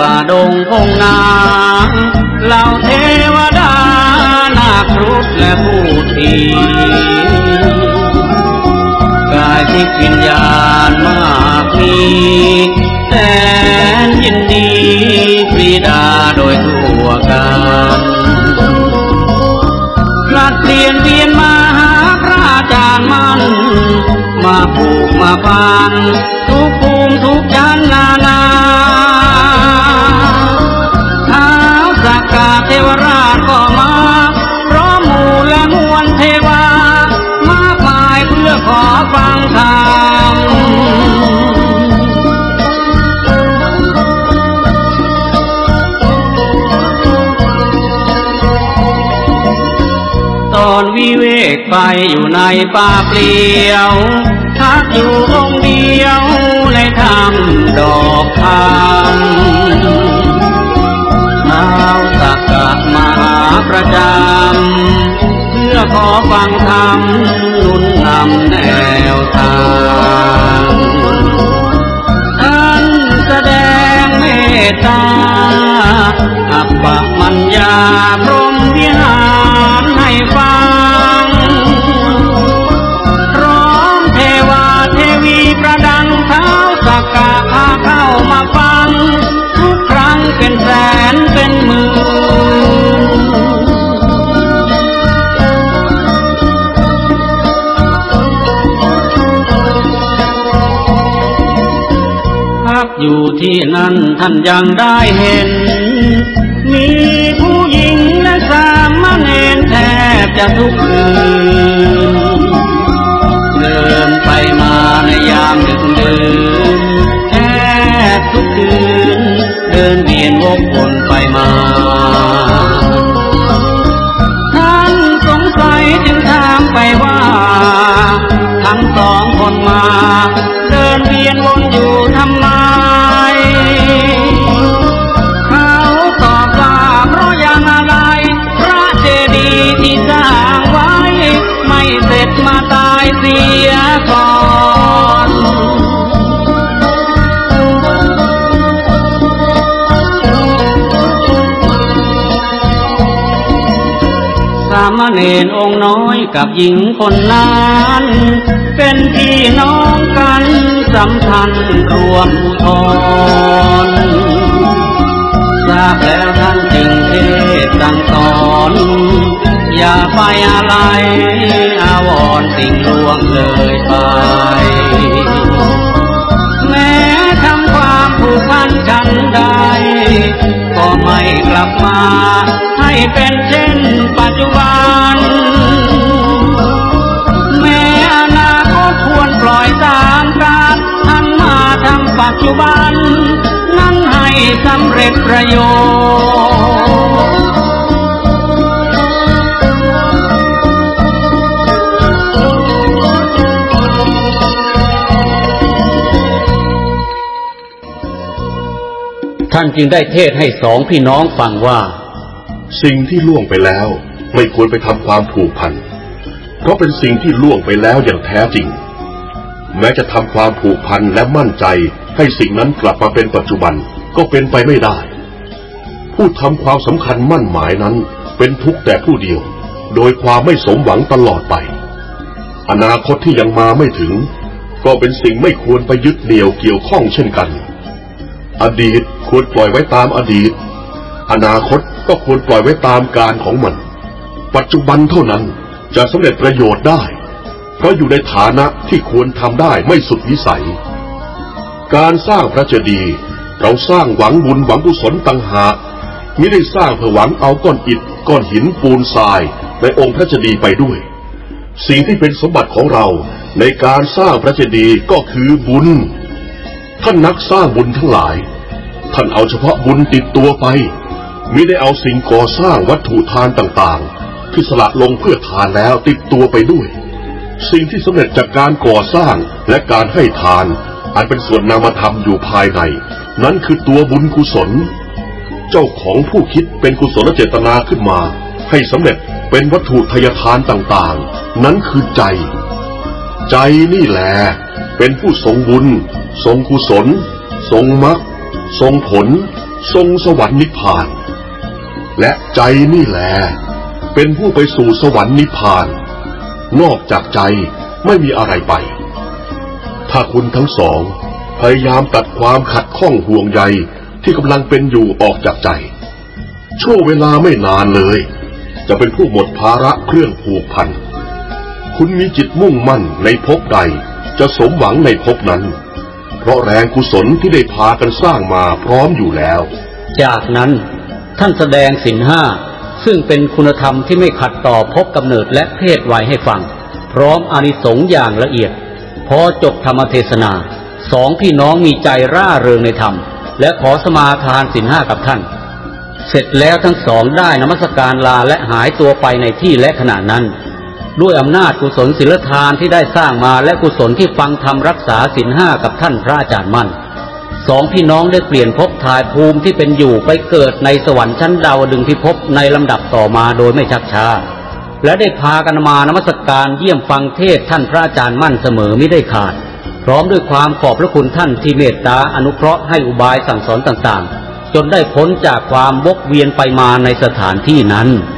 ป่าดงพงนาเหล่าเทวดานาครุฑและผู้ทีกายทิพย์วิญญาณมากมีแสนยินดีปรีดาโดยทั่วกันพลัดเปลี่ยนเวียนมาหาพระอาจารย์มั่นมาผูกมาพันทุกภูมิทุกชั้นนานาท้าวสักกะเทวราชก็มาพร้อมหมู่และมวลเทวามากมายเพื่อขอฟังธรรมตอนวิเวกไปอยู่ในป่าเปลี่ยวพักอยู่องค์เดียวในถ้ำดอกคำท้าวสักกะมาหาประจำเพื่อขอฟังธรรมนุนนำแนวทางท่านแสดงเมตตาอัปปมัญญาพรหมวิหารให้ฟังพร้อมเทวาเทวีประดังเท้าสักกะพาเข้ามาฟังทุกครั้งเป็นแสนเป็นหมื่นพักอยู่ที่นั่นท่านยังได้เห็นมีผู้หญิงและสามเณรแทบจะทุกคืนเดินไปมาในยามดึกดื่นแทบทุกคืนเดินเวียนวกวนไปมาท่านสงสัยจึงถามไปว่าทั้งสองคนมาเดินเวียนวนอยู่ทำไมเขาตอบว่าเพราะอย่างอะไรพระเจดีย์ที่สร้างไว้ไม่เสร็จมาตายเสียก่อนสามเณรองค์น้อยกับหญิงคนนั้นเป็นพี่น้องกันสัมพันธ์รวมอุทธรทราบแล้วท่านจึงเทศน์สั่งสอนอย่าไปอะไรอาวรณ์สิ่งล่วงเลยไปแม้ทำความผูกพันกันใดก็ไม่กลับมาให้เป็นเช่นปัจจุบันแม้อนาคตควรปล่อยตามกาลหันมาทำปัจจุบันนั้นให้สำเร็จประโยชน์ท่านจึงได้เทศให้สองพี่น้องฟังว่าสิ่งที่ล่วงไปแล้วไม่ควรไปทำความผูกพันเพราะเป็นสิ่งที่ล่วงไปแล้วอย่างแท้จริงแม้จะทำความผูกพันและมั่นใจให้สิ่งนั้นกลับมาเป็นปัจจุบันก็เป็นไปไม่ได้ผู้ทำความสำคัญมั่นหมายนั้นเป็นทุกข์แต่ผู้เดียวโดยความไม่สมหวังตลอดไปอนาคตที่ยังมาไม่ถึงก็เป็นสิ่งไม่ควรไปยึดเหนี่ยวเกี่ยวข้องเช่นกันอดีตควรปล่อยไว้ตามอดีตอนาคตก็ควรปล่อยไว้ตามกาลของมันปัจจุบันเท่านั้นจะสำเร็จประโยชน์ได้เพราะอยู่ในฐานะที่ควรทำได้ไม่สุดวิสัยการสร้างพระเจดีย์เราสร้างหวังบุญหวังกุศลต่างหากมิได้สร้างเพื่อหวังเอาก้อนอิฐก้อนหินปูนทรายในองค์พระเจดีย์ไปด้วยสิ่งที่เป็นสมบัติของเราในการสร้างพระเจดีย์ก็คือบุญท่านนักสร้างบุญทั้งหลายท่านเอาเฉพาะบุญติดตัวไปมิได้เอาสิ่งก่อสร้างวัตถุทานต่างๆที่สละลงเพื่อทานแล้วติดตัวไปด้วยสิ่งที่สำเร็จจากการก่อสร้างและการให้ทานอันเป็นส่วนนามธรรมอยู่ภายในนั้นคือตัวบุญกุศลเจ้าของผู้คิดเป็นกุศลเจตนาขึ้นมาให้สำเร็จเป็นวัตถุทายทานต่างๆนั้นคือใจนี่แหละเป็นผู้ทรงบุญทรงกุศลทรงมรรคทรงผลทรงสวรรค์นิพพานและใจนี่แหละเป็นผู้ไปสู่สวรรค์นิพพานนอกจากใจไม่มีอะไรไปถ้าคุณทั้งสองพยายามตัดความขัดข้องห่วงใยที่กำลังเป็นอยู่ออกจากใจช่วงเวลาไม่นานเลยจะเป็นผู้หมดภาระเครื่องผูกพันคุณมีจิตมุ่งมั่นในภพใดจะสมหวังในภพนั้นเพราะแรงกุศลที่ได้พากันสร้างมาพร้อมอยู่แล้วจากนั้นท่านแสดงศีลห้าซึ่งเป็นคุณธรรมที่ไม่ขัดต่อภพกำเนิดและเพศวัยให้ฟังพร้อมอานิสงส์อย่างละเอียดพอจบธรรมเทศนาสองพี่น้องมีใจร่าเริงในธรรมและขอสมาทานศีลห้ากับท่านเสร็จแล้วทั้งสองได้นมัสการลาและหายตัวไปในที่และขณะนั้นด้วยอำนาจกุศลศีลทานที่ได้สร้างมาและกุศลที่ฟังธรรมรักษาศีลห้ากับท่านพระอาจารย์มั่นสองพี่น้องได้เปลี่ยนภพทายภูมิที่เป็นอยู่ไปเกิดในสวรรค์ชั้นดาวดึงส์พิภพในลำดับต่อมาโดยไม่ชักช้าและได้พากันมานมัสการเยี่ยมฟังเทศท่านพระอาจารย์มั่นเสมอมิได้ขาดพร้อมด้วยความขอบพระคุณท่านที่เมตตาอนุเคราะห์ให้อุบายสั่งสอนต่างๆจนได้พ้นจากความวกเวียนไปมาในสถานที่นั้น